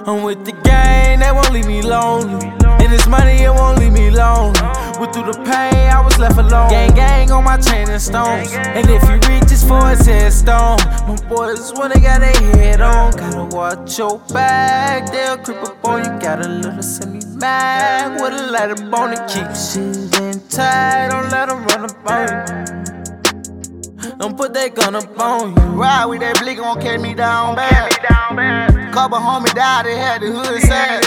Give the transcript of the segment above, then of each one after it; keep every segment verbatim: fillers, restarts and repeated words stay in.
I'm with the gang, they won't leave me lonely. And this money, it won't leave me lonely. Went through the pain, I was left alone. Gang, gang on my chain and stones. And if you reach, it's for his headstone. My boys, when they got their head on, gotta watch your back. They'll creep up on you, got a little semi-mag with a lighter bone to keep shit in tight. Don't let them run up on you. Don't put that gun up on you. Ride with that blick, gon' carry me down bad. Couple homies died, they had the hood sad.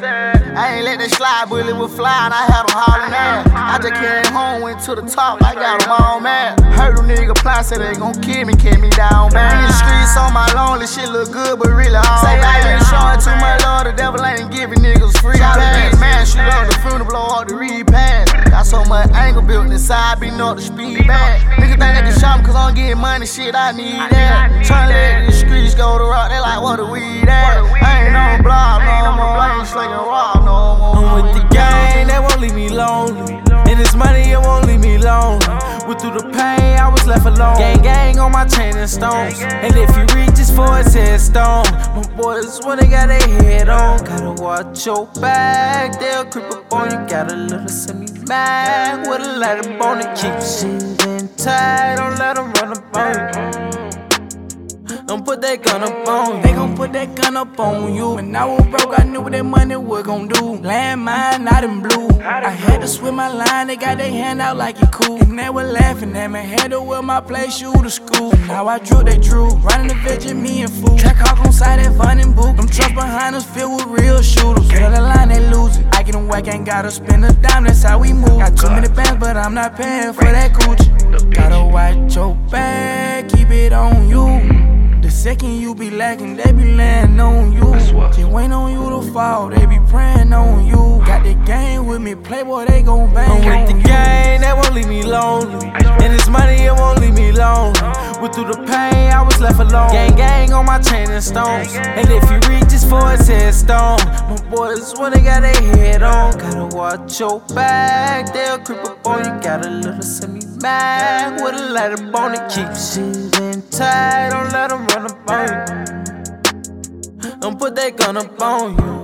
I ain't let that slide, bullet was flying, I had them hollering ass. I just came home, went to the top, I got them all mad. Heard them nigga plan, said they gon' kill me, carry me down bad. In the streets on my lonely, shit look good, but really all say bad. I ain't showing too much love, the devil ain't giving niggas free pass. Man, shoot up the funeral, blow up the repass. Got so much angle built inside, beating up the speed back. Niggas think they can shot me cause I'm getting money, shit, I need that. Tryna let the streets go to rock, they like, what the weed at? I ain't on block no more, I ain't slinging rock no more. I'm with the gang, they won't leave me lonely. And this money, it won't leave me lonely. Went through the pain, I was left alone. Gang, gang on my chain and stones. And if you reach, it's for his headstone. My boys, when they got their head on, gotta watch your back. They'll creep up on you, got a little semi-mag with a lighter bone to keep shit in tight. Don't let them run up on you. Don't put that gun up on you. They gon' put that gun up on you. When I was broke, I knew what that money was gon' do. Landmine, not in blue. I had to swim my line, they got their hand out like it cool. And they were laughing at me, had to wear my play shoe to school. Now I drew, they drew. Running the veg and me and food. Track hawk on side that Von and Boot. Them trucks behind us filled with real shooters. Get on the line, they lose it. I get them whack, ain't gotta spend a dime, that's how we move. Got too many bands, but I'm not paying for that Gucci. Gotta watch your back, keep it on you. The second you be lacking, they be laying on you. Just wait on you to fall, they be praying on you. Got the game with me, playboy, they gon' bang I'm with on the you. gang, they won't leave me lonely. And this money, it won't leave me lonely. Went through the pain, I was left alone. Gang, gang on my chain and stones. And if you reach, it's for his headstone. My boys, when they got their head on, gotta watch your back. They'll creep up on you, got a little semi-mag with a lighter bone to keep shit in tight. Don't let them run up on you. Don't put that gun up on you.